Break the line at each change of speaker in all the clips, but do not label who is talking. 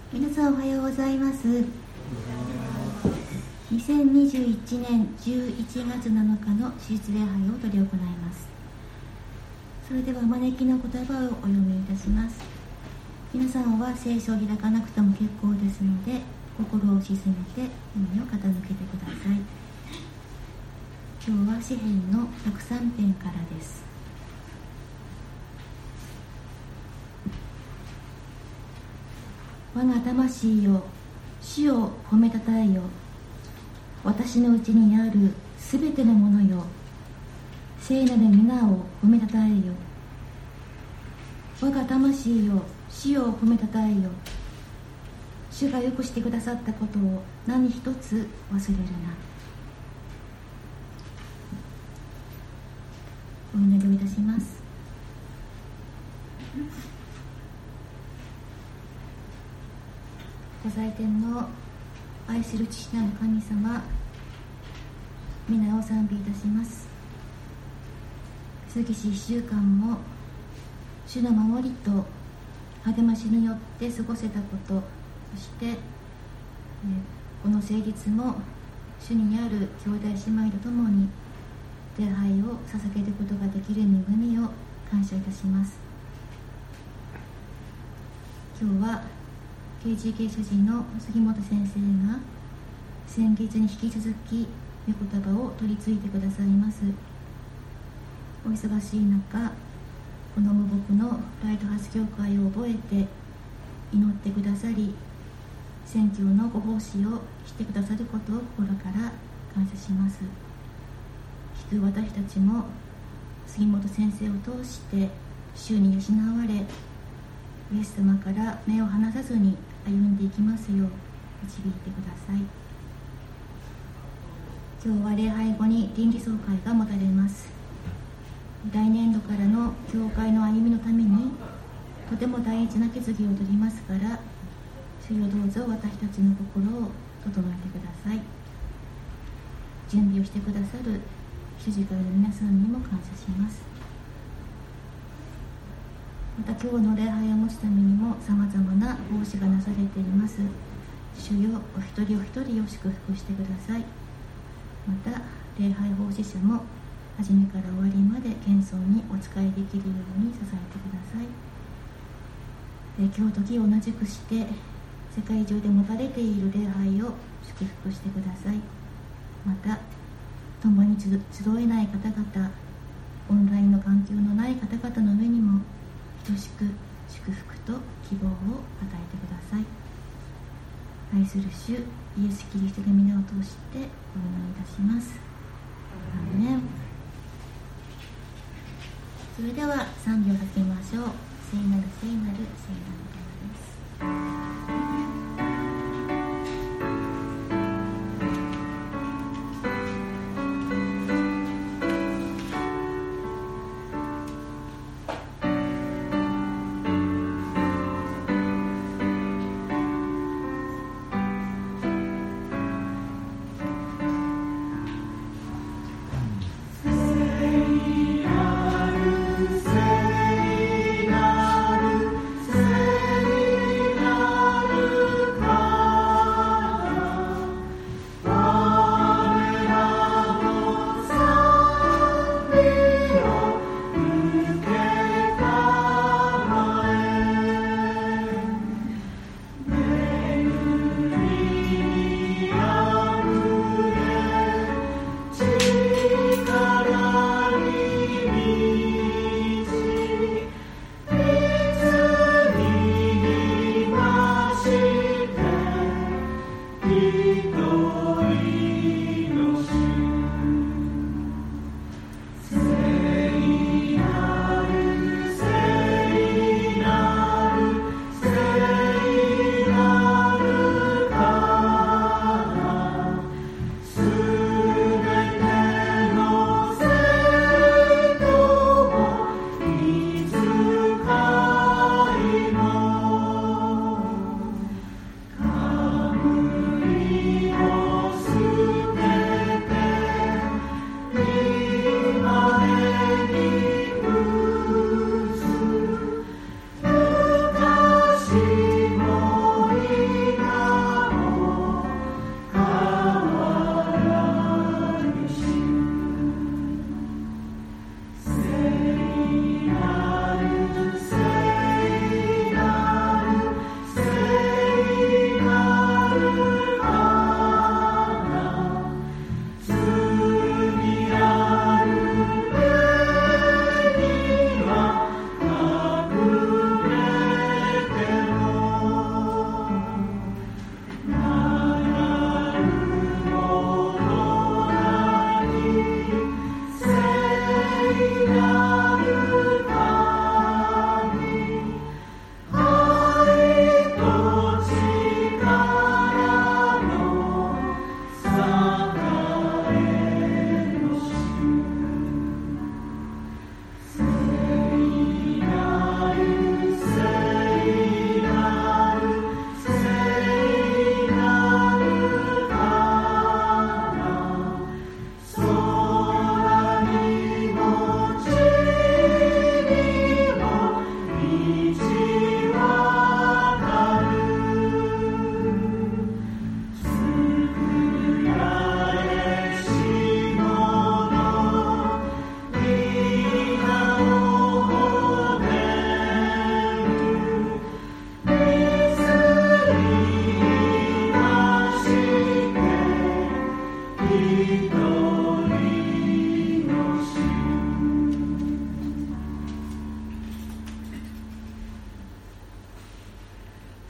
皆さんおはようございます。2021年11月7日の手術礼拝を執り行います。それではお招きの言葉をお読みいたします。皆さんは聖書を開かなくても結構ですので、心を沈めて耳を傾けてください。今日は詩編の103編からです。我が魂よ、主を褒めたたえよ。私のうちにあるすべてのものよ、聖なる皆を褒めたたえよ。我が魂よ、主を褒めたたえよ。主がよくしてくださったことを何一つ忘れるな。お祈りをいたします。ご在天の愛する父なる神様、皆を賛美いたします。過ぎし1週間も主の守りと励ましによって過ごせたこと、そしてこの聖日も主にある兄弟姉妹とともに礼拝を捧げることができる恵みを感謝いたします。今日はKGK 主人の杉本先生が先月に引き続き御言葉を取り次いでくださいます。お忙しい中、この無牧のライトハウス教会を覚えて祈ってくださり、宣教のご奉仕をしてくださることを心から感謝します。聞く私たちも杉本先生を通して主に養われ、イエス様から目を離さずに歩んでいきますよう導いてください。今日は礼拝後に臨時総会が持たれます。来年度からの教会の歩みのためにとても大事な決議を取りますから、主よどうぞ私たちの心を整えてください。準備をしてくださる主事会の皆さんにも感謝します。また今日の礼拝を持つためにもさまざまな奉仕がなされています。主よお一人お一人を祝福してください。また礼拝奉仕者も初めから終わりまで謙遜にお仕えできるように支えてください。今日時を同じくして世界中で持たれている礼拝を祝福してください。また共に集えない方々、オンラインの環境のない方々の上にも等しく祝福と希望を与えてください。愛する主イエス・キリストの皆を通してお祈りいたします。アーメン。それでは賛美をかけましょう。聖なる聖なる聖なる神です。
聖なる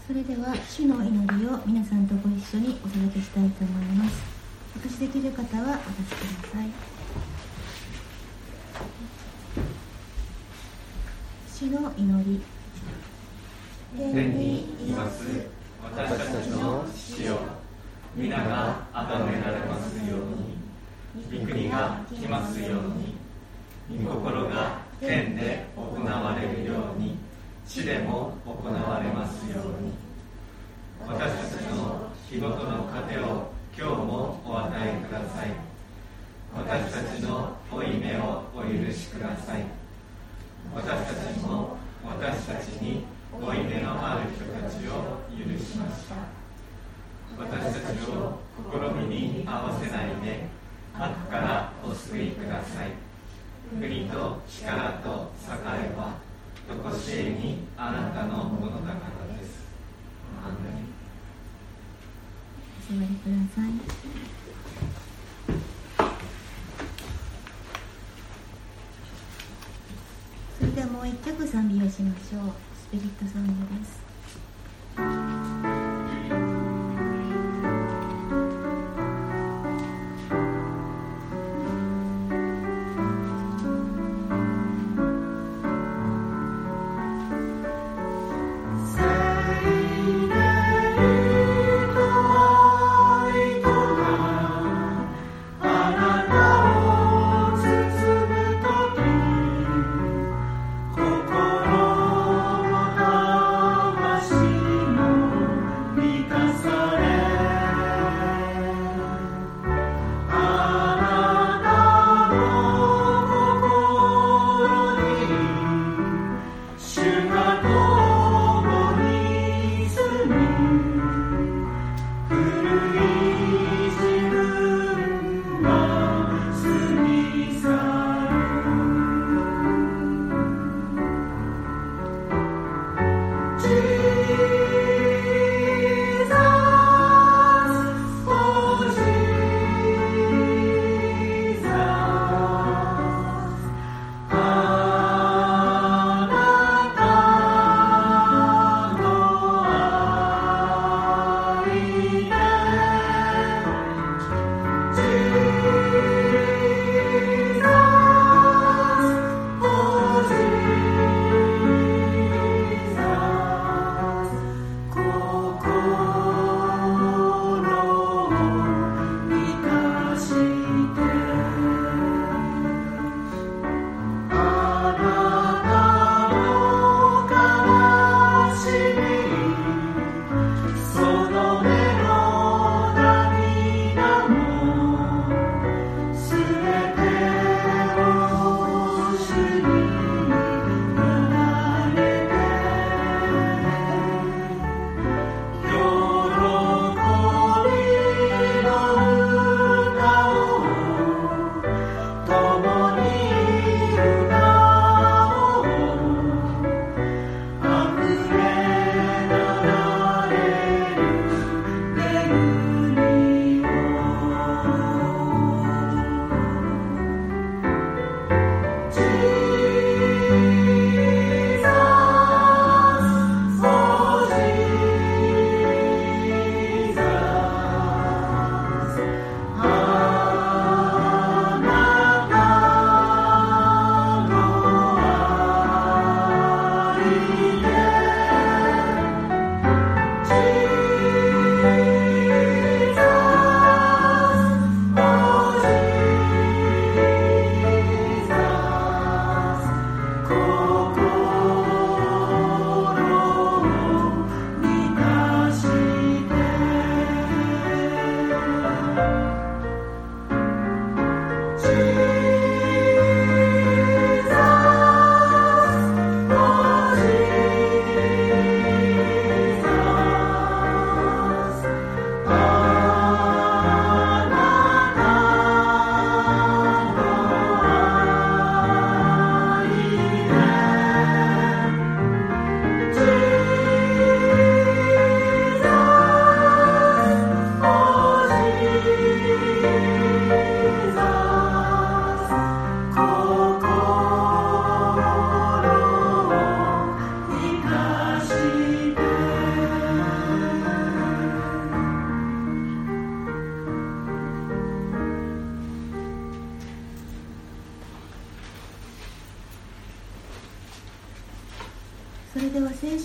それでは主の祈りを皆さんとご一緒にお捧げしたいと思います。お立ちできる方はお立ちください。主の祈り。
天にいます私たちの父よ、皆が崇められますように、御国が来ますように、御心が天で行われるように地でも行われますように。私たちの日ごとの糧を今日もお与えください。私たちの負い目をお許しください。私たちも私たちに負い目のある人たちを許しました。私たちを試みに合わせないで悪からお救いください。国と力と栄はとこしえにあなたのものだからです。アーメン。
お座りください。それではもう一曲賛美をしましょう。スピリットソングです。
心も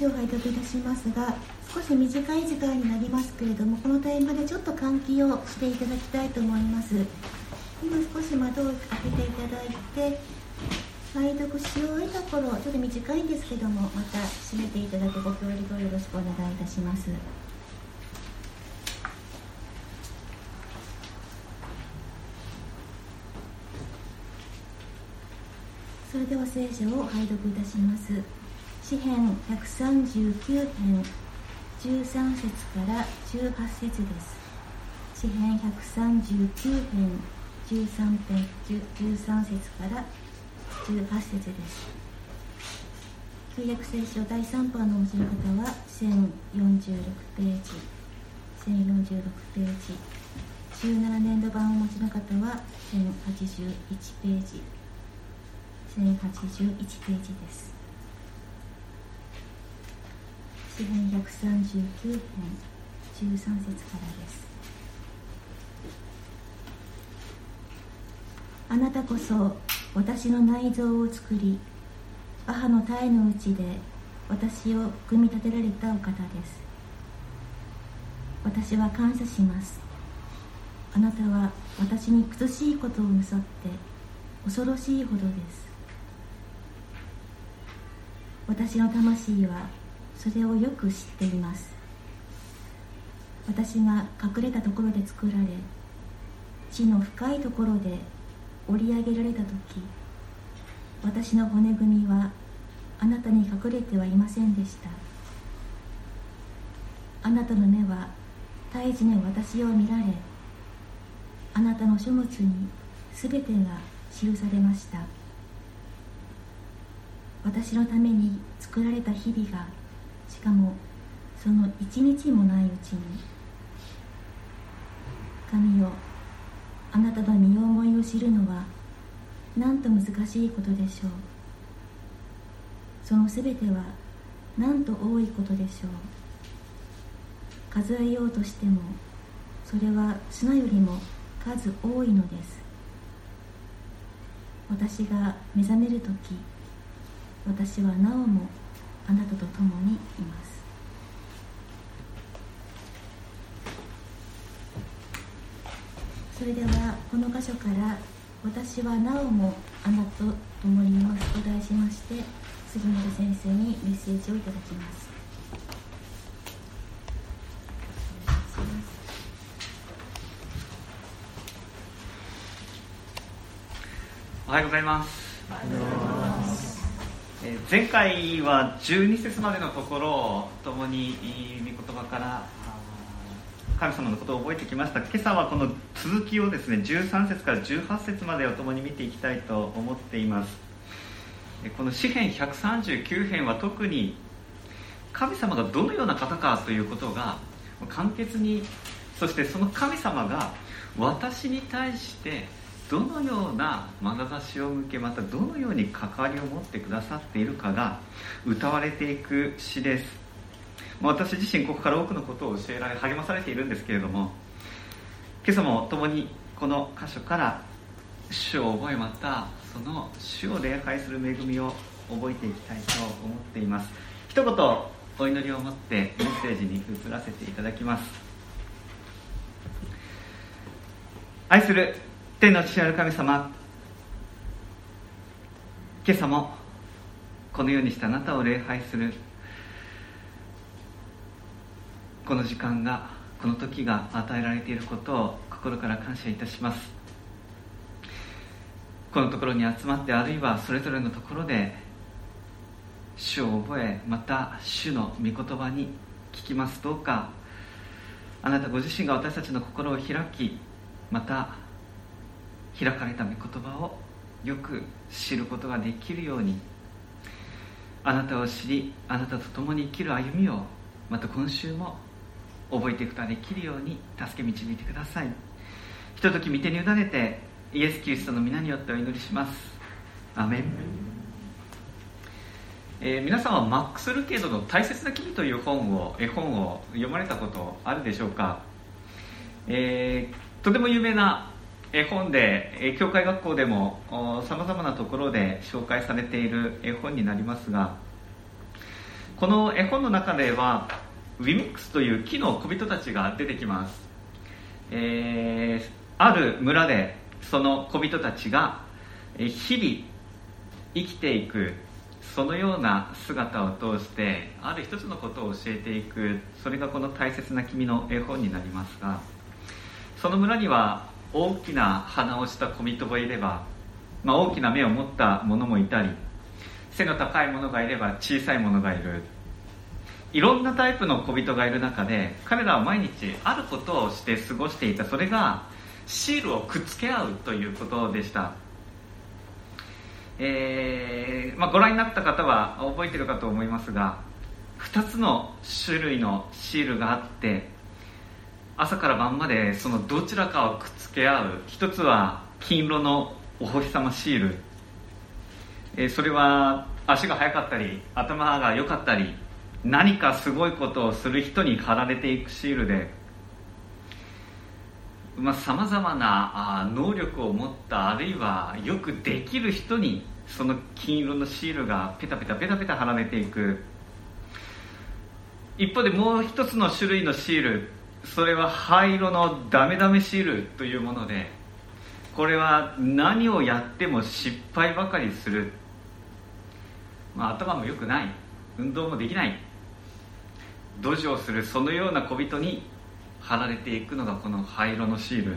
を拝読いたしますが、少し短い時間になりますけれども、このタイミングでちょっと換気をしていただきたいと思います。今少し窓を開けていただいて、拝読し終えた頃、ちょっと短いんですけども、また締めていただくご協力をよろしくお願いいたします。それでは聖書を拝読いたします。詩編139編13節から18節です。詩編139編13節から18節です。旧約聖書第3版のお持ちの方は1046ページ、1046ページ、17年度版をお持ちの方は1081ページ、1081ページです。詩編139編13節からです。あなたこそ私の内臓を作り、母の胎のうちで私を組み立てられたお方です。私は感謝します。あなたは私に苦しいことをなさって恐ろしいほどです。私の魂はそれをよく知っています。私が隠れたところで作られ、地の深いところで織り上げられたとき、私の骨組みはあなたに隠れてはいませんでした。あなたの目は胎児の私を見られ、あなたの書物にすべてが記されました。私のために作られた日々が、しかもその一日もないうちに、神よ、あなたの身思いを知るのはなんと難しいことでしょう。そのすべてはなんと多いことでしょう。数えようとしてもそれは砂よりも数多いのです。私が目覚めるとき、私はなおもあなたと共にいます。それではこの箇所から私はなおもあなたと共にいますと題しまして、杉本先生にメッセージをいただきます。
おはようございます。前回は12節までのところを共に御言葉から神様のことを覚えてきました。今朝はこの続きをですね、13節から18節までを共に見ていきたいと思っています。この詩編139編は特に神様がどのような方かということが簡潔に、そしてその神様が私に対してどのような眼差しを向け、またどのように関わりを持ってくださっているかが歌われていく詩です。私自身ここから多くのことを教えられ励まされているんですけれども、今朝も共にこの箇所から主を覚え、またその主を礼拝する恵みを覚えていきたいと思っています。一言お祈りを持ってメッセージに移らせていただきます。愛する天の父なる神様、今朝もこのようにしてあなたを礼拝するこの時間が、この時が与えられていることを心から感謝いたします。このところに集まって、あるいはそれぞれのところで主を覚え、また主の御言葉に聞きます。どうかあなたご自身が私たちの心を開き、また開かれた御言葉をよく知ることができるように、あなたを知り、あなたと共に生きる歩みをまた今週も覚えていくことができるように助け導いてください。ひととき御手に委ねてイエス・キリストの皆によってお祈りします。アメン。皆さんはマックス・ルケードの大切な君という絵本を読まれたことあるでしょうか。とても有名な絵本で、教会学校でもさまざまなところで紹介されている絵本になりますが、 この絵本の中ではウィミックスという木の小人たちが出てきます。ある村でその小人たちが日々生きていく、そのような姿を通してある一つのことを教えていく、それがこの大切な君の絵本になりますが、その村には大きな鼻をした小人もいれば、大きな目を持った者もいたり、背の高い者がいれば小さい者がいる、いろんなタイプの小人がいる中で、彼らは毎日あることをして過ごしていた。それがシールをくっつけ合うということでした。ご覧になった方は覚えているかと思いますが、2つの種類のシールがあって、朝から晩までそのどちらかをくっつけ合う。一つは金色のお星様シール、それは足が速かったり頭が良かったり何かすごいことをする人に貼られていくシールで、さまざまな能力を持った、あるいはよくできる人にその金色のシールがペタペタペタペタ貼られていく。一方でもう一つの種類のシール、それは灰色のダメダメシールというもので、これは何をやっても失敗ばかりする、頭も良くない、運動もできない、ドジをする、そのような小人に貼られていくのがこの灰色のシール。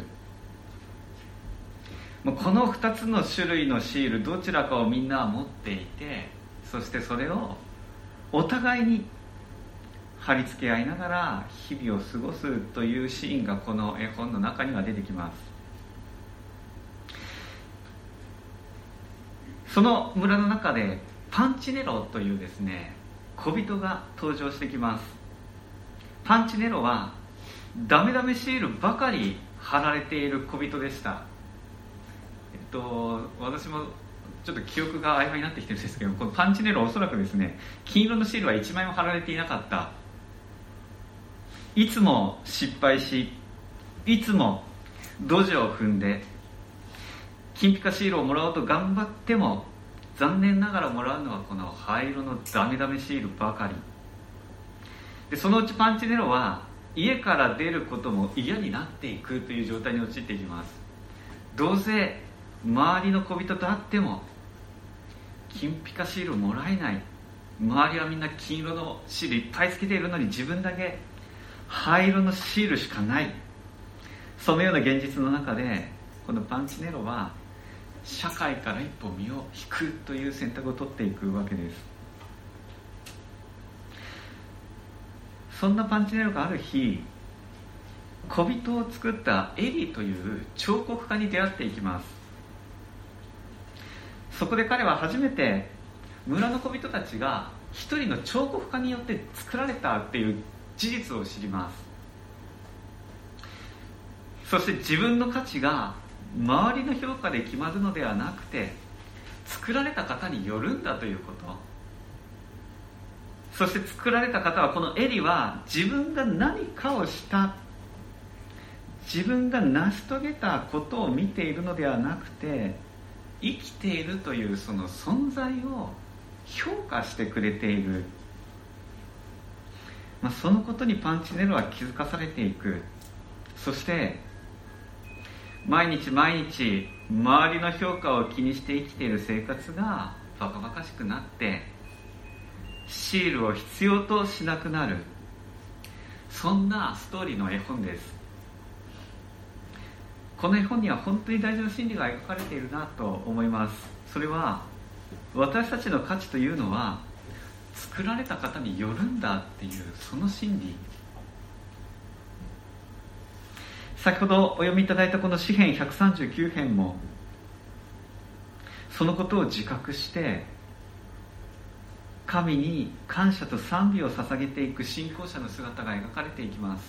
この2つの種類のシール、どちらかをみんなは持っていて、そしてそれをお互いに貼り付け合いながら日々を過ごすというシーンがこの絵本の中には出てきます。その村の中でパンチネロというですね、小人が登場してきます。パンチネロはダメダメシールばかり貼られている小人でした。私もちょっと記憶が曖昧になってきてるんですけど、このパンチネロはおそらくですね、金色のシールは1枚も貼られていなかった。いつも失敗し、いつもドジを踏んで、金ピカシールをもらおうと頑張っても残念ながらもらうのはこの灰色のダメダメシールばかりで、そのうちパンチネロは家から出ることも嫌になっていくという状態に陥っていきます。どうせ周りの小人と会っても金ピカシールをもらえない、周りはみんな金色のシールいっぱいつけているのに自分だけ灰色のシールしかない、そのような現実の中でこのパンチネロは社会から一歩身を引くという選択を取っていくわけです。そんなパンチネロがある日、小人を作ったエリという彫刻家に出会っていきます。そこで彼は初めて村の小人たちが一人の彫刻家によって作られたっていう事実を知ります。そして自分の価値が周りの評価で決まるのではなくて、作られた方によるんだということ。そして作られた方は、このエリは自分が何かをした、自分が成し遂げたことを見ているのではなくて、生きているというその存在を評価してくれている、そのことにパンチネロは気づかされていく。そして毎日毎日周りの評価を気にして生きている生活がバカバカしくなって、シールを必要としなくなる、そんなストーリーの絵本です。この絵本には本当に大事な真理が描かれているなと思います。それは私たちの価値というのは作られた方によるんだっていう、その真理。先ほどお読みいただいたこの詩編139編もそのことを自覚して神に感謝と賛美を捧げていく信仰者の姿が描かれていきます。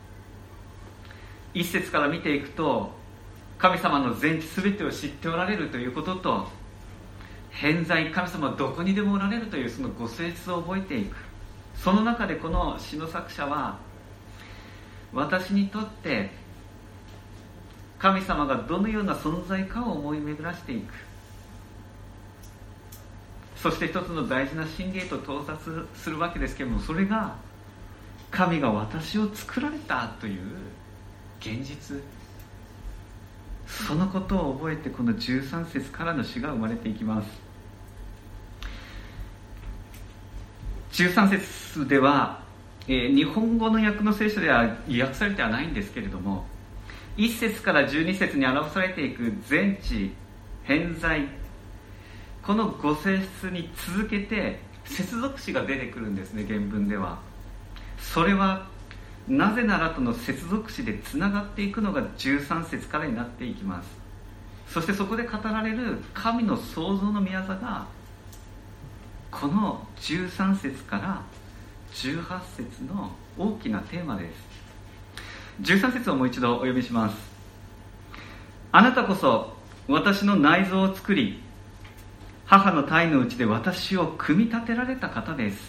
一節から見ていくと、神様の全知すべてを知っておられるということと、偏在、神様はどこにでもおられるというそのご性質を覚えていく。その中でこの詩の作者は、私にとって神様がどのような存在かを思い巡らしていく。
そして一つの大事な真理へと到達するわけですけれども、それが神が私を作られたという現実、そのことを覚えてこの13節からの詩が生まれていきます。13節では、日本語の訳の聖書では訳されてはないんですけれども、1節から12節に表されていく前置、偏在、この5性質に続けて接続詞が出てくるんですね、原文では。それはなぜならとの接続詞でつながっていくのが13節からになっていきます。そしてそこで語られる神の創造の御業がこの13節から18節の大きなテーマです。13節をもう一度お読みします。あなたこそ私の内臓を作り、母の胎のうちで私を組み立てられた方です。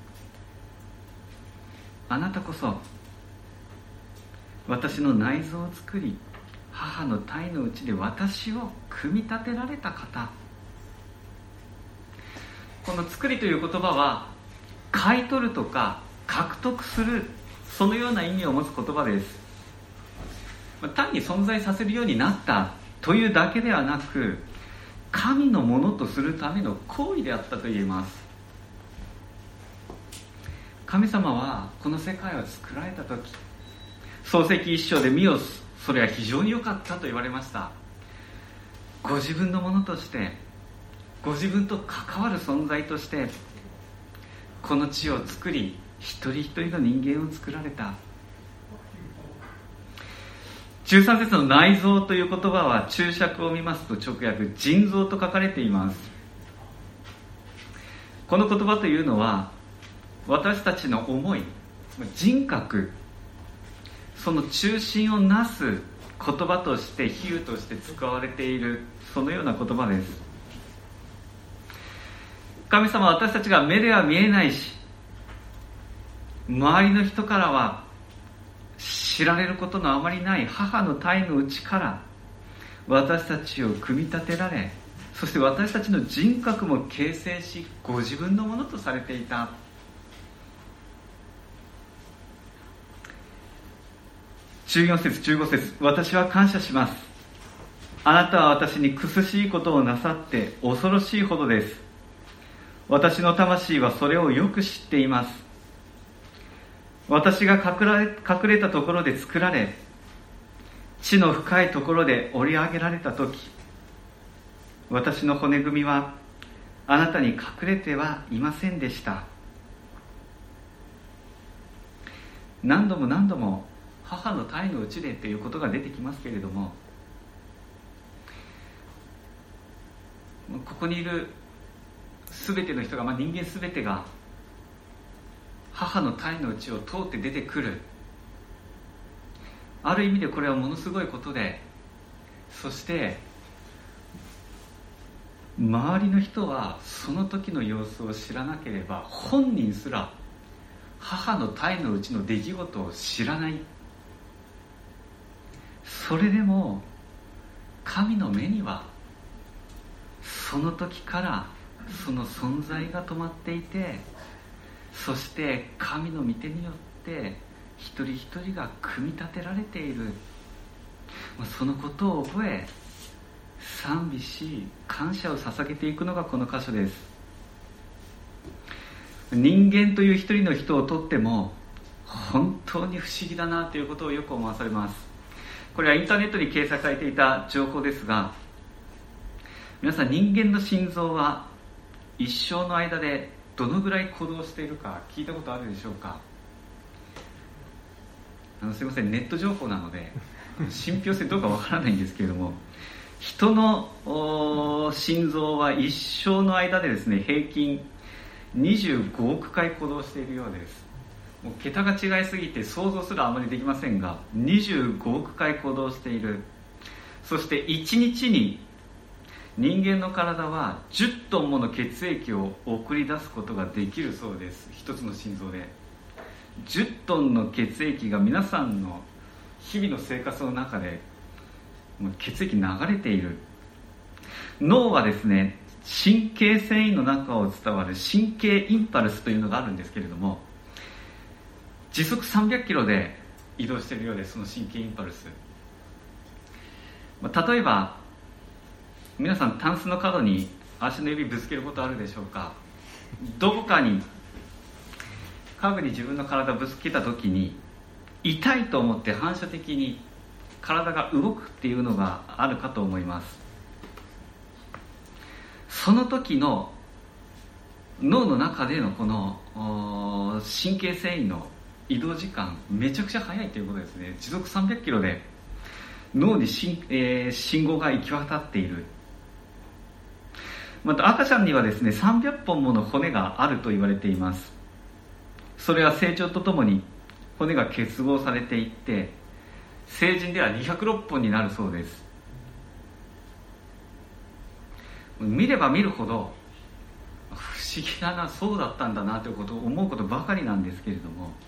あなたこそ私の内臓を作り、母の胎のうちで私を組み立てられた方。この作りという言葉は買い取るとか獲得する、そのような意味を持つ言葉です。単に存在させるようになったというだけではなく、神のものとするための行為であったと言えます。神様はこの世界を作られた時、創世記1章で見よ、それは非常に良かったと言われました。ご自分のものとして、ご自分と関わる存在としてこの地を作り、一人一人の人間を作られた。13節の内臓という言葉は注釈を見ますと直訳腎臓と書かれています。この言葉というのは私たちの思い、人格、その中心をなす言葉として比喩として使われている、そのような言葉です。神様は私たちが目では見えないし、周りの人からは知られることのあまりない母の胎の内から私たちを組み立てられ、そして私たちの人格も形成し、ご自分のものとされていた。14節15節、私は感謝します。あなたは私に苦しいことをなさって恐ろしいほどです。私の魂はそれをよく知っています。私が隠れたところで作られ、地の深いところで織り上げられたとき、私の骨組みはあなたに隠れてはいませんでした。何度も何度も母の胎の内でということが出てきますけれども、ここにいる全ての人が、人間全てが母の胎の内を通って出てくる。ある意味でこれはものすごいことで、そして周りの人はその時の様子を知らなければ、本人すら母の胎の内の出来事を知らない。それでも神の目にはその時からその存在が止まっていて、そして神の御手によって一人一人が組み立てられている。そのことを覚え、賛美し感謝を捧げていくのがこの箇所です。人間という一人の人をとっても本当に不思議だなということをよく思わされます。これはインターネットに掲載されていた情報ですが、皆さん、人間の心臓は一生の間でどのぐらい鼓動しているか聞いたことあるでしょうか。すいません、ネット情報なので信憑性どうかわからないんですけれども、人の心臓は一生の間でですね、平均25億回鼓動しているようです。もう桁が違いすぎて想像すらあまりできませんが、25億回鼓動している。そして1日に人間の体は10トンもの血液を送り出すことができるそうです。一つの心臓で10トンの血液が皆さんの日々の生活の中でもう血液流れている。脳はですね、 神経繊維の中を伝わる神経インパルスというのがあるんですけれども、時速300キロで移動しているようです。その神経インパルス、例えば皆さんタンスの角に足の指ぶつけることあるでしょうか。どこかに家具に自分の体をぶつけた時に痛いと思って反射的に体が動くっていうのがあるかと思います。その時の脳の中でのこの神経繊維の移動時間めちゃくちゃ速いということですね。時速300キロで脳に信号が行き渡っている。また赤ちゃんにはですね、300本もの骨があると言われています。それは成長とともに骨が結合されていって、成人では206本になるそうです。見れば見るほど不思議だな、そうだったんだなということを思うことばかりなんですけれども、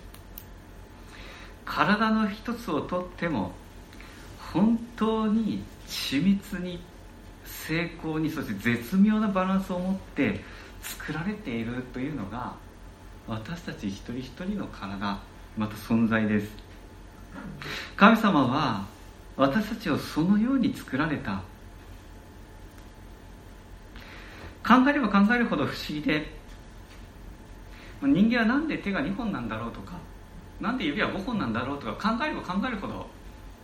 体の一つをとっても本当に緻密に精巧に、そして絶妙なバランスを持って作られているというのが私たち一人一人の体、また存在です。神様は私たちをそのように作られた。考えれば考えるほど不思議で、人間はなんで手が2本なんだろうとか、なんで指は5本なんだろうとか考えれば考えるほど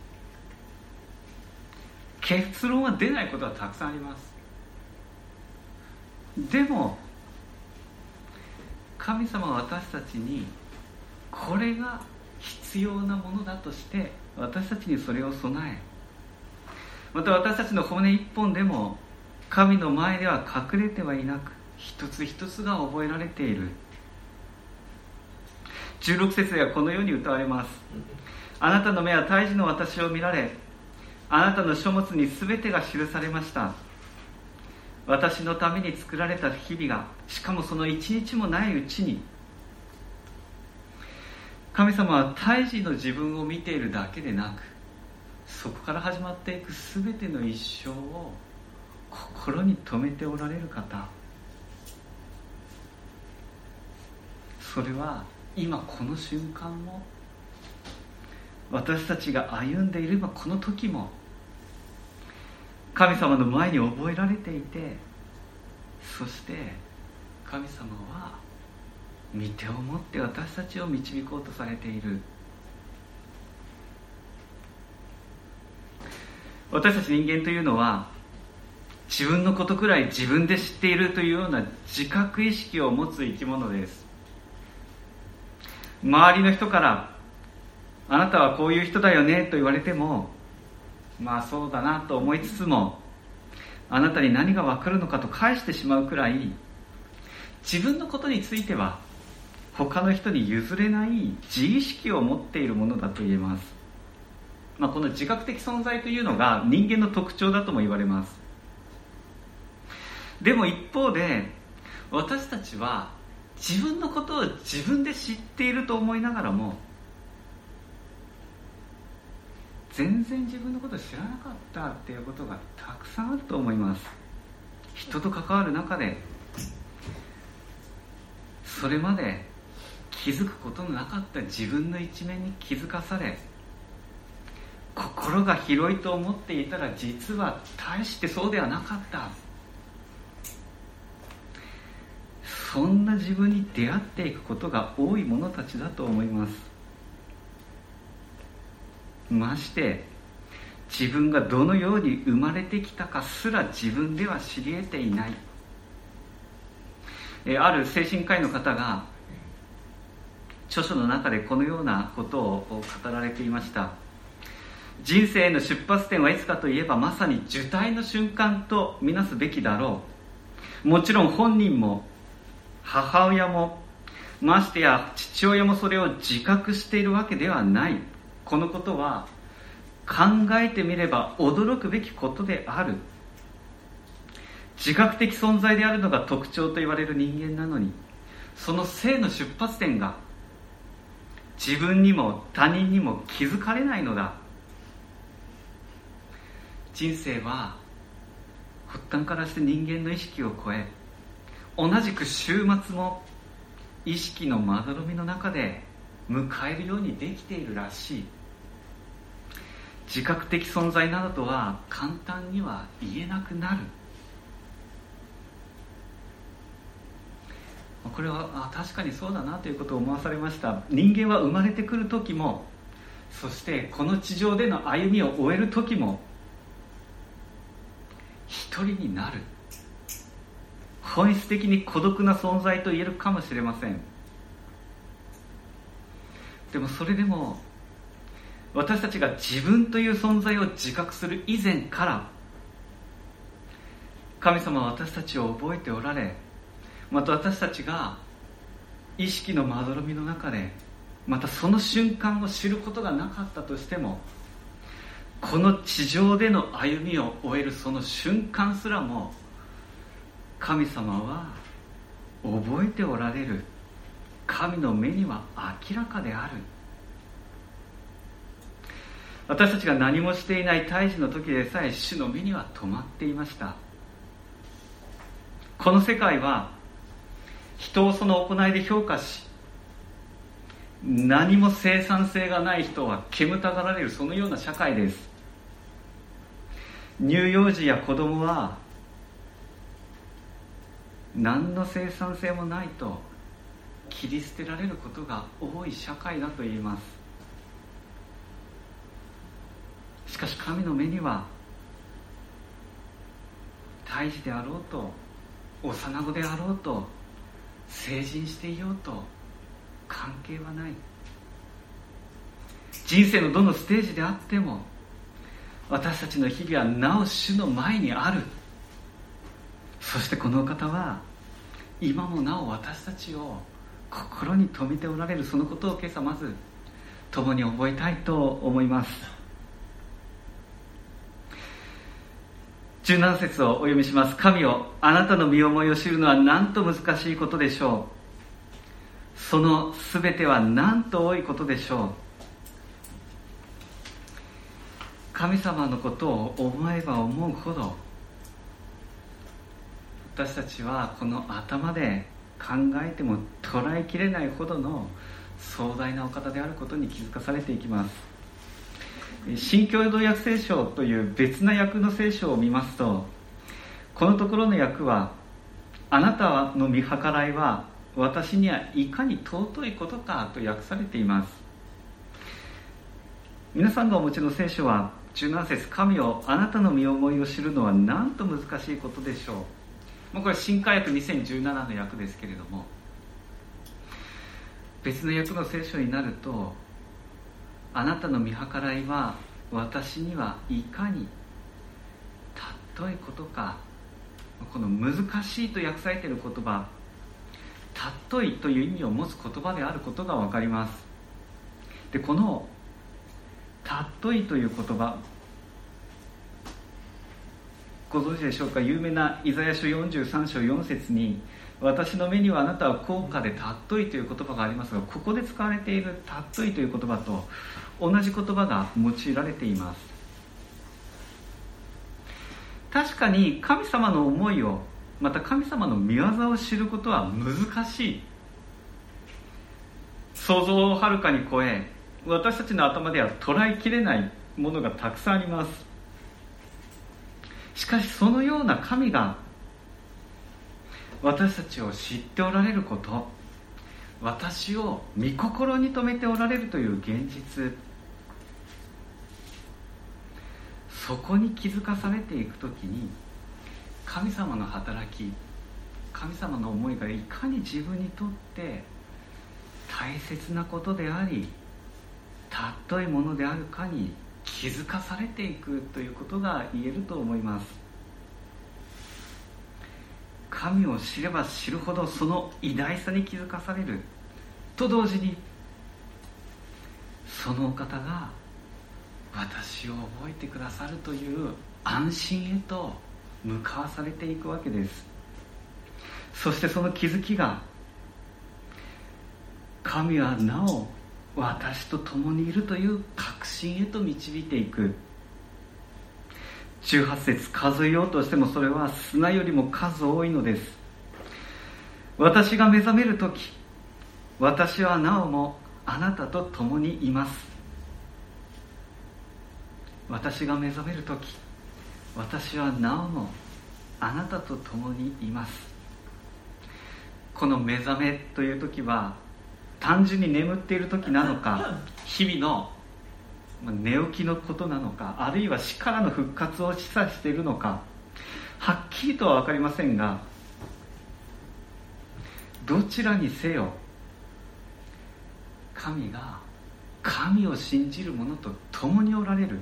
結論は出ないことはたくさんあります。でも神様は私たちにこれが必要なものだとして私たちにそれを備え、また私たちの骨一本でも神の前では隠れてはいなく、一つ一つが覚えられている。16節ではこのように歌われます。あなたの目は胎児の私を見られ、あなたの書物に全てが記されました。私のために作られた日々が、しかもその一日もないうちに、神様は胎児の自分を見ているだけでなく、そこから始まっていく全ての一生を心に留めておられる方。それは今この瞬間も、私たちが歩んでいればこの時も神様の前に覚えられていて、そして神様は御手を持って私たちを導こうとされている。私たち人間というのは自分のことくらい自分で知っているというような自覚意識を持つ生き物です。周りの人からあなたはこういう人だよねと言われても、まあそうだなと思いつつも、あなたに何が分かるのかと返してしまうくらい、自分のことについては他の人に譲れない自意識を持っているものだと言えます。この自覚的存在というのが人間の特徴だとも言われます。でも一方で私たちは自分のことを自分で知っていると思いながらも、全然自分のことを知らなかったっていうことがたくさんあると思います。人と関わる中でそれまで気づくことのなかった自分の一面に気づかされ、心が広いと思っていたら実は大してそうではなかった、そんな自分に出会っていくことが多い者たちだと思います。まして自分がどのように生まれてきたかすら自分では知り得ていない。ある精神科医の方が著書の中でこのようなことを語られていました。人生の出発点はいつかといえば、まさに受胎の瞬間とみなすべきだろう。もちろん本人も母親もましてや父親もそれを自覚しているわけではない。このことは考えてみれば驚くべきことである。自覚的存在であるのが特徴と言われる人間なのに、その生の出発点が自分にも他人にも気づかれないのだ。人生は発端からして人間の意識を超え、同じく終末も意識のまどろみの中で迎えるようにできているらしい。自覚的存在などとは簡単には言えなくなる。これは確かにそうだなということを思わされました。人間は生まれてくる時も、そしてこの地上での歩みを終える時も一人になる。本質的に孤独な存在と言えるかもしれません。でもそれでも私たちが自分という存在を自覚する以前から、神様は私たちを覚えておられ、また私たちが意識のまどろみの中でまたその瞬間を知ることがなかったとしても、この地上での歩みを終えるその瞬間すらも神様は覚えておられる。神の目には明らかである。私たちが何もしていない胎児の時でさえ主の目には止まっていました。この世界は人をその行いで評価し、何も生産性がない人は煙たがられる、そのような社会です。乳幼児や子供は何の生産性もないと切り捨てられることが多い社会だと言えます。しかし神の目には、胎児であろうと幼子であろうと成人していようと関係はない。人生のどのステージであっても、私たちの日々はなお主の前にある。そしてこの方は今もなお私たちを心に留めておられる。そのことを今朝まず共に覚えたいと思います。17節をお読みします。神よ、あなたの身思いを知るのはなんと難しいことでしょう。そのすべてはなんと多いことでしょう。神様のことを思えば思うほど、私たちはこの頭で考えても捉えきれないほどの壮大なお方であることに気づかされていきます。新共同訳聖書という別な訳の聖書を見ますと、このところの訳は、あなたの見計らいは私にはいかに尊いことかと訳されています。皆さんがお持ちの聖書は17節、神をあなたの身思いを知るのはなんと難しいことでしょう。これ新海訳2017の訳ですけれども、別の訳の聖書になると、あなたの見計らいは私にはいかに尊いことか。この難しいと訳されている言葉、尊いという意味を持つ言葉であることが分かります。で、この尊いという言葉、ご存知でしょうか。有名なイザヤ書43章4節に、私の目にはあなたは高価で尊いという言葉がありますが、ここで使われている尊いという言葉と同じ言葉が用いられています。確かに神様の思いを、また神様の御業を知ることは難しい。想像をはるかに超え、私たちの頭では捉えきれないものがたくさんあります。しかしそのような神が私たちを知っておられること、私を御心に留めておられるという現実、そこに気づかされていくときに、神様の働き、神様の思いがいかに自分にとって大切なことであり、尊いものであるかに気づかされていくということが言えると思います。神を知れば知るほどその偉大さに気づかされると同時に、そのお方が私を覚えてくださるという安心へと向かわされていくわけです。そしてその気づきが、神はなお私と共にいるという確信へと導いていく。 18節、数えようとしてもそれは砂よりも数多いのです。私が目覚めるとき、私はなおもあなたと共にいます。私が目覚めるとき、私はなおもあなたと共にいます。この目覚めというときは単純に眠っているときなのか、日々の寝起きのことなのか、あるいは死からの復活を示唆しているのか、はっきりとは分かりませんが、どちらにせよ神が神を信じる者と共におられる。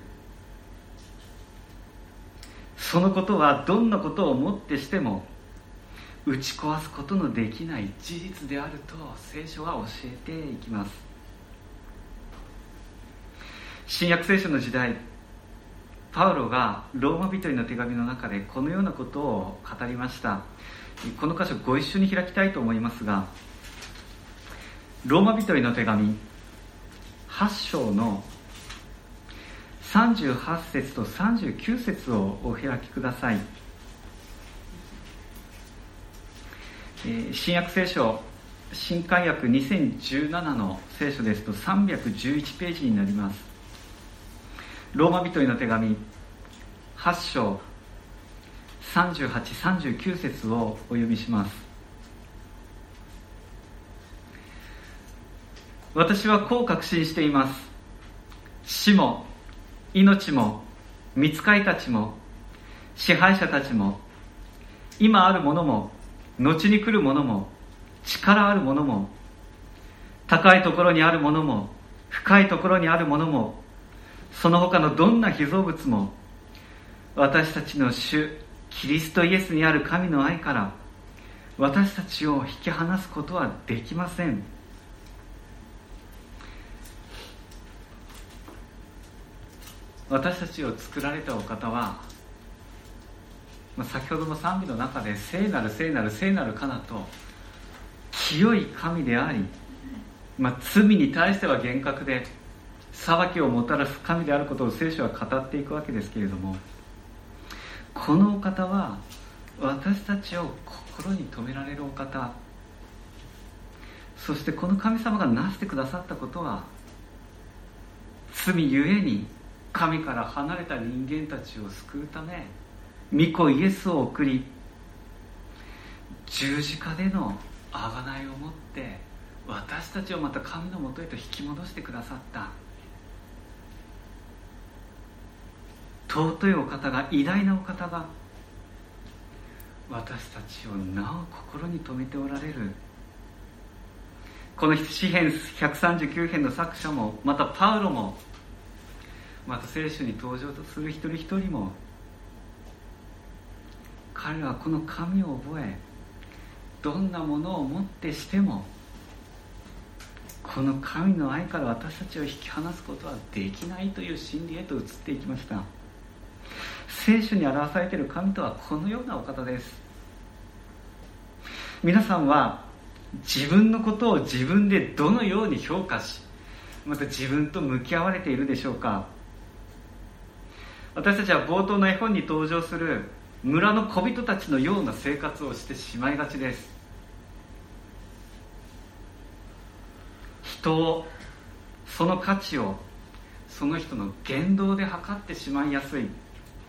そのことはどんなことをもってしても打ち壊すことのできない事実であると聖書は教えていきます。新約聖書の時代、パウロがローマ人への手紙の中でこのようなことを語りました。この箇所ご一緒に開きたいと思いますが、ローマ人への手紙8章の38節と39節をお開きください。新約聖書新海訳2017の聖書ですと311ページになります。ローマ人への手紙8章38、39節をお読みします。私はこう確信しています。死も命も御使いたちも支配者たちも今あるものも後に来るものも力あるものも高いところにあるものも深いところにあるものもその他のどんな被造物も私たちの主キリストイエスにある神の愛から私たちを引き離すことはできません。私たちを作られたお方は、先ほどの賛美の中で聖なる聖なる聖なるかなと清い神であり、罪に対しては厳格で裁きをもたらす神であることを聖書は語っていくわけですけれども、このお方は私たちを心に留められるお方、そしてこの神様がなしてくださったことは、罪ゆえに神から離れた人間たちを救うため御子イエスを送り、十字架での贖いをもって私たちをまた神のもとへと引き戻してくださった尊いお方が、偉大なお方が私たちをなお心に留めておられる。この詩編139編の作者も、またパウロも、また聖書に登場とする一人一人も、彼らはこの神を覚え、どんなものをもってしてもこの神の愛から私たちを引き離すことはできないという真理へと移っていきました。聖書に表されている神とはこのようなお方です。皆さんは自分のことを自分でどのように評価し、また自分と向き合われているでしょうか。私たちは冒頭の絵本に登場する村の小人たちのような生活をしてしまいがちです。人を、その価値をその人の言動で測ってしまいやすい。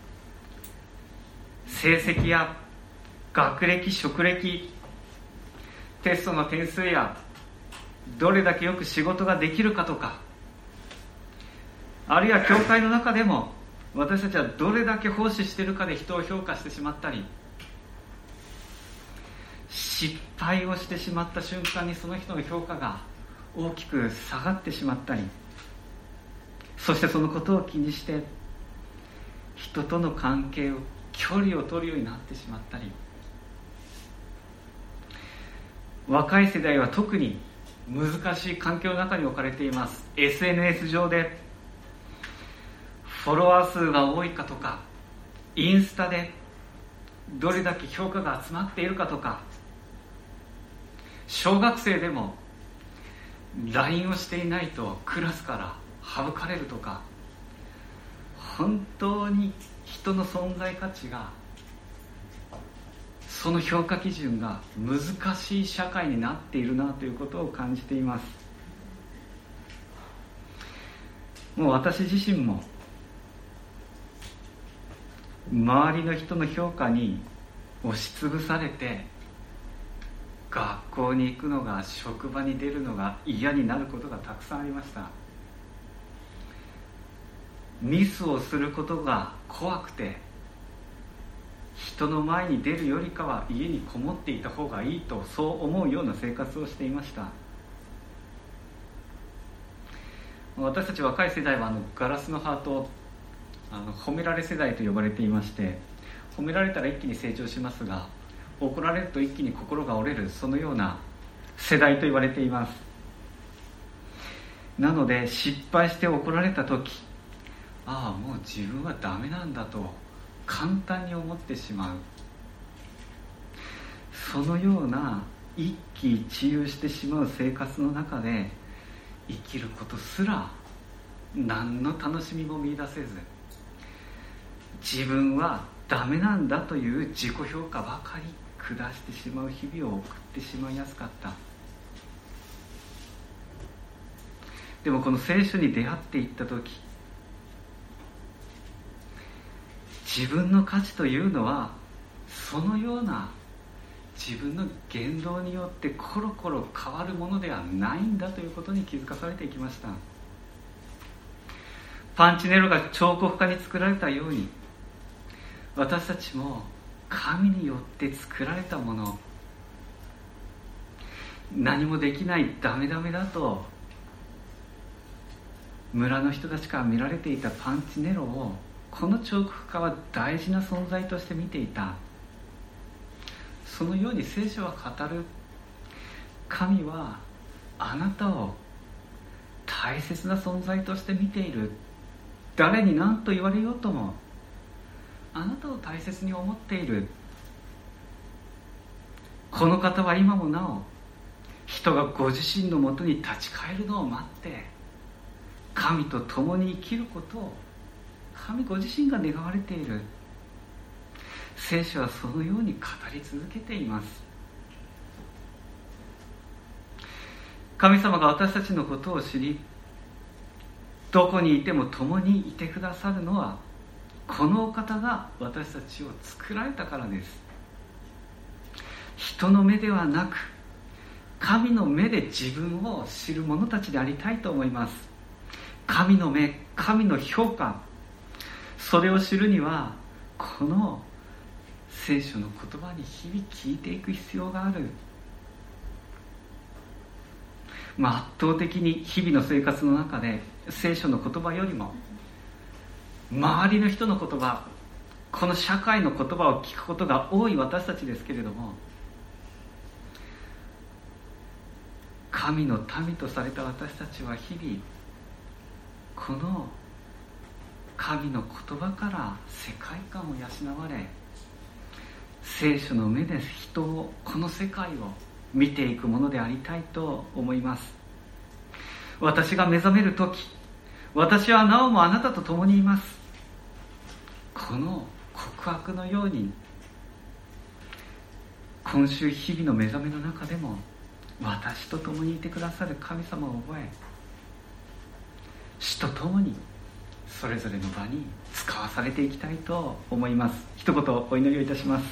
成績や学歴、職歴、テストの点数やどれだけよく仕事ができるかとか、あるいは教会の中でも私たちはどれだけ奉仕しているかで人を評価してしまったり、失敗をしてしまった瞬間にその人の評価が大きく下がってしまったり、そしてそのことを気にして人との関係を距離を取るようになってしまったり、若い世代は特に難しい環境の中に置かれています。 SNS 上でフォロワー数が多いかとか、インスタでどれだけ評価が集まっているかとか、小学生でも LINE をしていないとクラスから省かれるとか、 本当に人の存在価値が、その評価基準が難しい社会になっているなということを感じています。もう私自身も周りの人の評価に押しつぶされて、学校に行くのが、職場に出るのが嫌になることがたくさんありました。ミスをすることが怖くて、人の前に出るよりかは家にこもっていた方がいいと、そう思うような生活をしていました。私たち若い世代はガラスのハート、褒められ世代と呼ばれていまして、褒められたら一気に成長しますが、怒られると一気に心が折れる、そのような世代と言われています。なので失敗して怒られた時、もう自分はダメなんだと簡単に思ってしまう、そのような一喜一憂してしまう生活の中で、生きることすら何の楽しみも見出せず、自分はダメなんだという自己評価ばかり下してしまう日々を送ってしまいやすかった。でもこの聖書に出会っていった時、自分の価値というのはそのような自分の言動によってコロコロ変わるものではないんだということに気づかされていきました。パンチネロが彫刻家に作られたように、私たちも神によって作られたもの、何もできないダメダメだと村の人たちから見られていたパンチネロを、この彫刻家は大事な存在として見ていた。そのように聖書は語る。神はあなたを大切な存在として見ている。誰に何と言われようともあなたを大切に思っている。この方は今もなお人がご自身のもとに立ち返るのを待って神と共に生きることを神ご自身が願われている。聖書はそのように語り続けています。神様が私たちのことを知り、どこにいても共にいてくださるのは、このお方が私たちを作られたからです。人の目ではなく神の目で自分を知る者たちでありたいと思います。神の目、神の評価、それを知るにはこの聖書の言葉に日々聞いていく必要がある。圧倒的に日々の生活の中で聖書の言葉よりも周りの人の言葉、この社会の言葉を聞くことが多い私たちですけれども、神の民とされた私たちは日々この神の言葉から世界観を養われ、聖書の目で人を、この世界を見ていくものでありたいと思います。私が目覚めるとき、私はなおもあなたと共にいます。この告白のように、今週日々の目覚めの中でも私と共にいてくださる神様を覚え、主と共にそれぞれの場に使わされていきたいと思います。一言お祈りをいたします。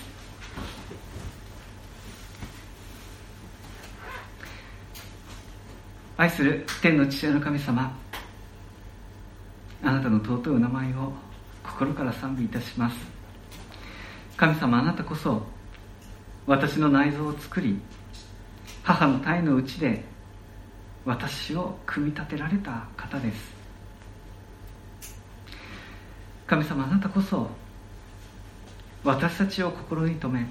愛する天の父なる神様、あなたの尊いお名前を心から賛美いたします。神様、あなたこそ私の内臓を作り、母の胎のうちで私を組み立てられた方です。神様、あなたこそ私たちを心に留め、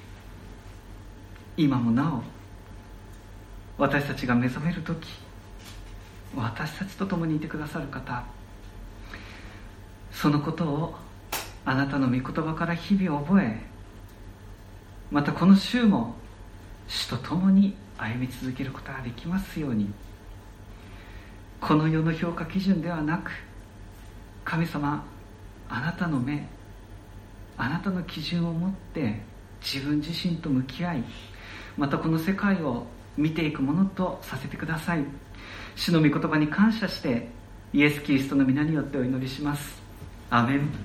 今もなお私たちが目覚めるとき、私たちと共にいてくださる方、そのことをあなたの御言葉から日々覚え、またこの週も主と共に歩み続けることができますように。この世の評価基準ではなく、神様、 あなたの目、あなたの基準を持って自分自身と向き合い、またこの世界を見ていくものとさせてください。主の御言葉に感謝してイエス・キリストの皆によってお祈りします。アーメン。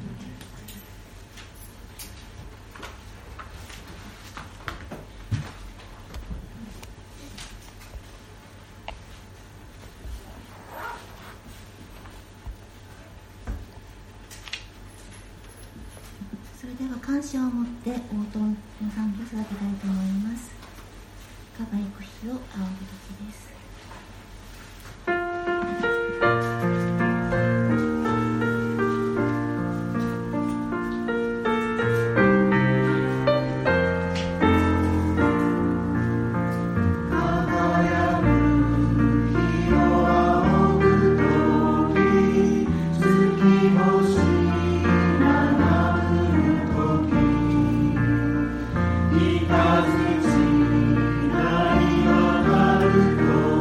それでは感謝を持って応答の賛美を捧げたいと思います。カバイクヒを仰ぐ時です。
三日月なりわたると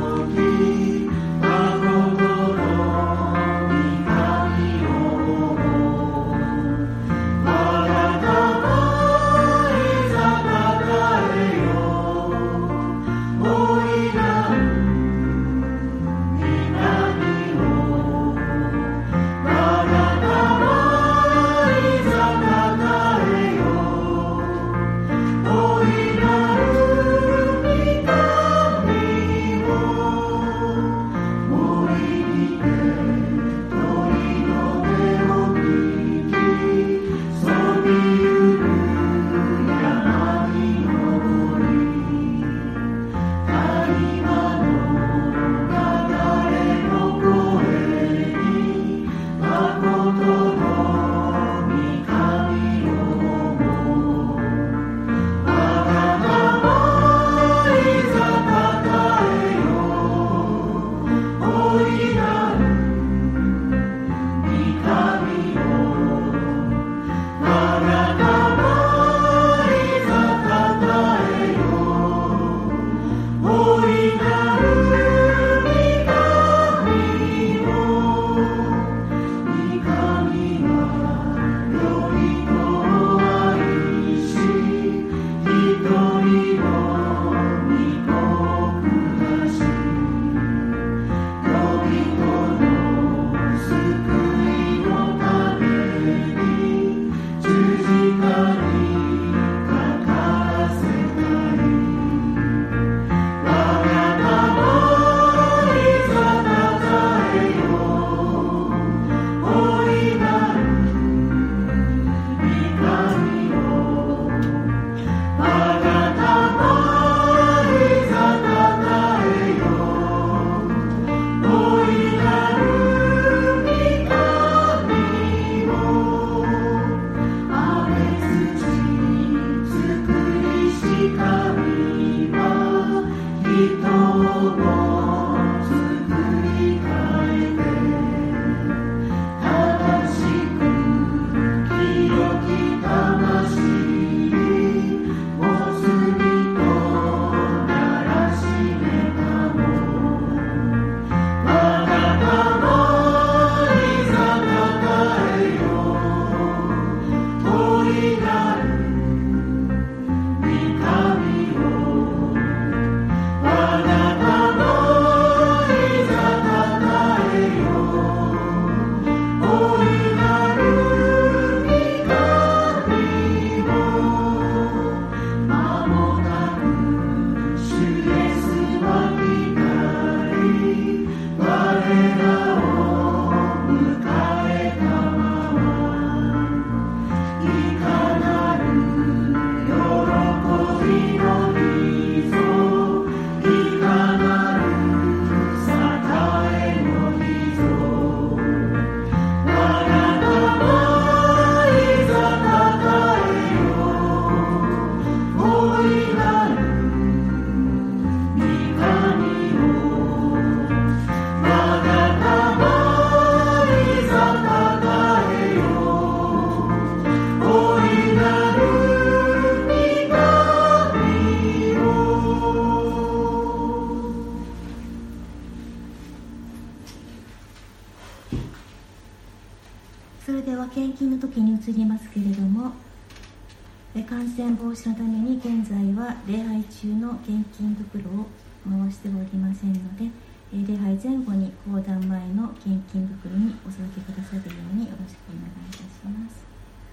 それでは献金の時に移りますけれども、感染防止のために現在は礼拝中の献金袋を回しておりませんので、礼拝前後に講談前の献金袋にお届けくださるようによろしくお願いいたします。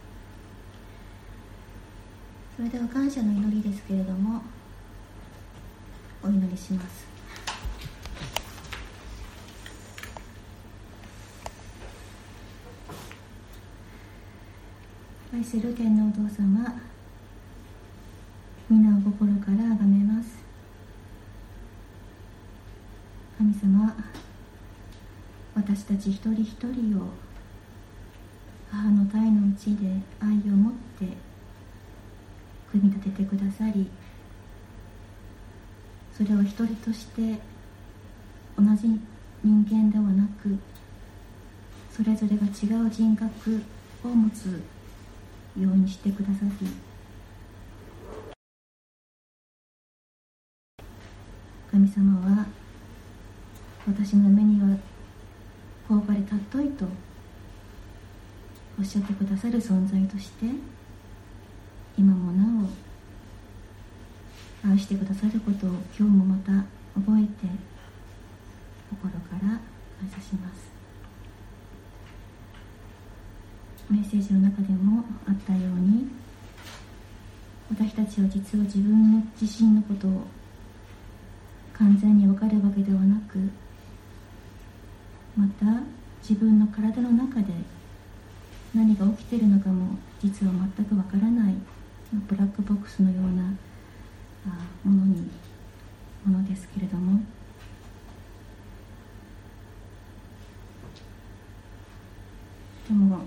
それでは感謝の祈りですけれども、お祈りします。愛する天皇お父様、皆を心からあがめます。神様、私たち一人一人を母の胎のうちで愛を持って組み立ててくださり、それを一人として同じ人間ではなく、それぞれが違う人格を持つようにしてくださり、神様は私の目には高価で尊いとおっしゃってくださる存在として、今もなお愛してくださることを今日もまた覚えて心から感謝します。メッセージの中でもあったように、私たちは実は自分自身のことを完全に分かるわけではなく、また自分の体の中で何が起きているのかも実は全く分からないブラックボックスのようなものですけれども、でも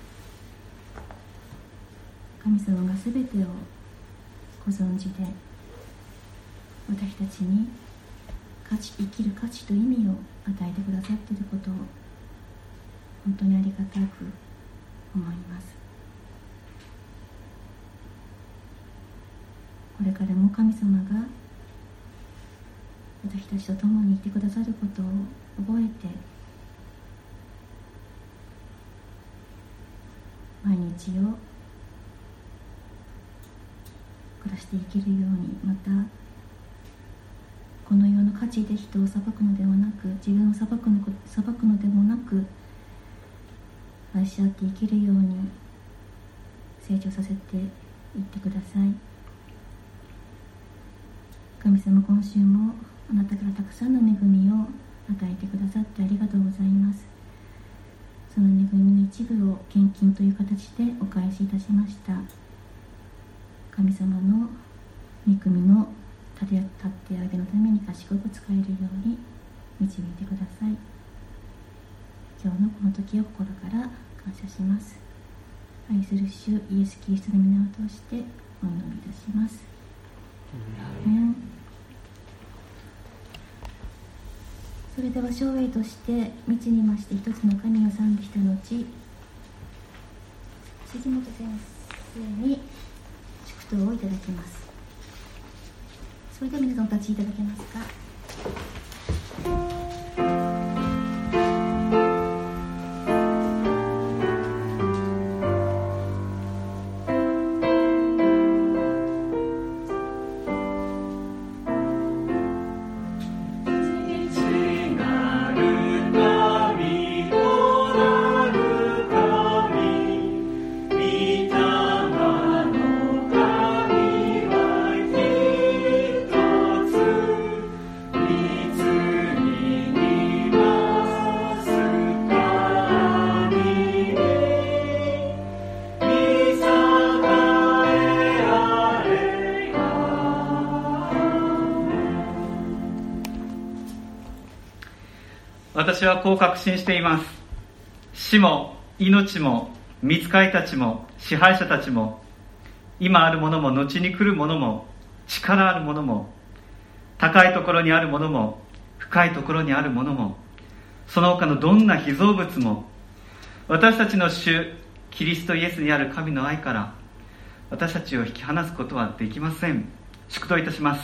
神様が全てをご存知で、私たちに生きる価値と意味を与えてくださっていることを本当にありがたく思います。これからも神様が私たちと共にいてくださることを覚えて、毎日を暮らして生きるように、またこの世の価値で人を裁くのではなく、自分を裁くのでもなく、愛し合って生きるように成長させていってください。神様、今週もあなたからたくさんの恵みを与えてくださってありがとうございます。その恵みの一部を献金という形でお返しいたしました。神様の御国の立て上げのために賢く使えるように導いてください。今日のこの時を心から感謝します。愛する主イエス・キリストの皆を通してお祈りいたします。それでは唱詠として満ちにまして一つの神を賛美した後、杉本先生に祝祷をいただきます。それでは皆さんお立ちいただけますか。
私はこう確信しています。死も命も御使いたちも支配者たちも、今あるものも後に来るものも、力あるものも、高いところにあるものも深いところにあるものも、その他のどんな被造物も、私たちの主キリストイエスにある神の愛から私たちを引き離すことはできません。祝祷いたします。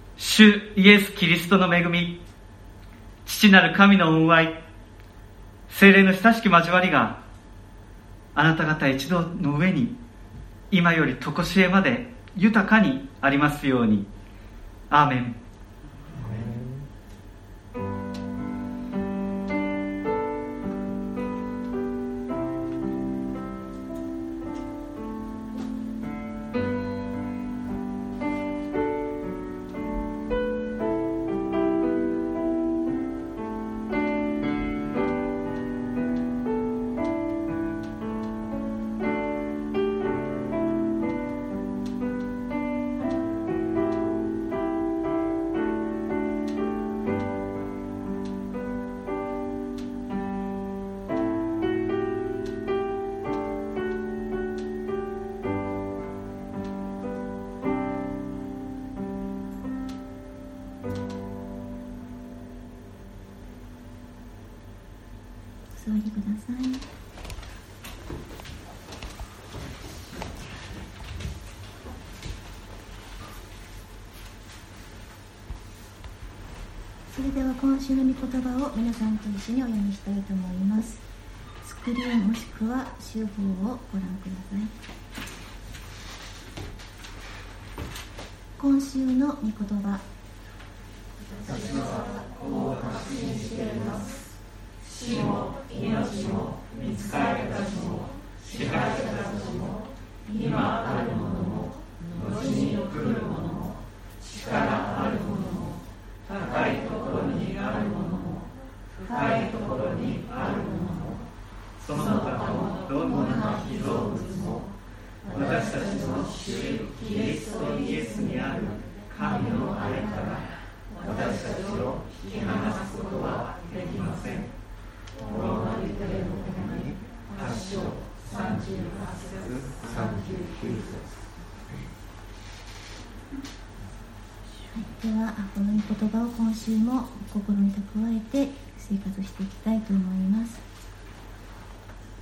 主イエス・キリストの恵み、父なる神の恩愛、 聖霊の親しき交わりがあなた方一同の上に今より常しえまで豊かにありますように。アーメン。
お座りください。それでは今週の御言葉を皆さんと一緒にお読みしたいと思います。スクリーンもしくは週報をご覧ください。今週の御言葉。
私はこう確信しています。死も命も御使いたちも支配者たちも今あるものも後に来るものも力あるものも高いところにあるものも深いところにあるものもその他のどのような被造物も私たちの主キリストイエスにある神の愛から私たちを引き離すことはできません。ローマ人への手紙8章38節39節。
ではこの御言葉を今週も心に蓄えて生活していきたいと思います。